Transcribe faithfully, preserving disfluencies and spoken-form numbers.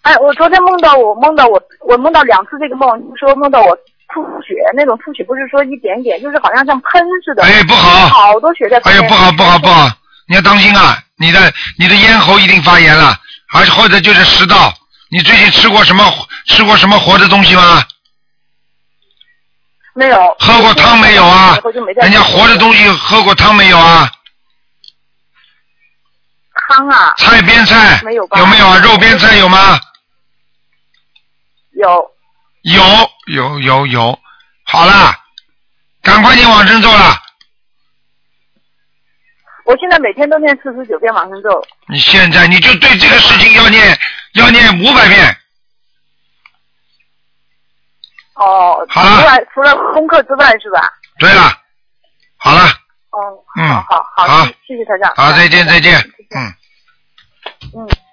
哎，我昨天梦到我梦到我我梦到两次这个梦，就是说梦到我吐血，那种吐血不是说一点点，就是好像像喷似的。 哎，不好， 好多血在。 哎呀，不好不好不好，你要当心啊！你的你的咽喉一定发炎了，而或者就是食道。你最近吃过什么吃过什么活的东西吗？ 没有。 喝过汤没有啊？人家活的东西喝过汤没有啊？ 汤啊？ 菜边菜没有吧？ 有没有啊？肉边菜有吗？ 有。 有有有有，好了，赶快念往生咒了。 我现在每天都念四十九遍往生咒。 你现在你就对这个事情要念要念五百遍。 哦， 好了， 除了除了功课之外是吧？ 对了，好了。 哦，嗯，好好好， 好， 谢谢台长。 好，再见再见，嗯。 嗯。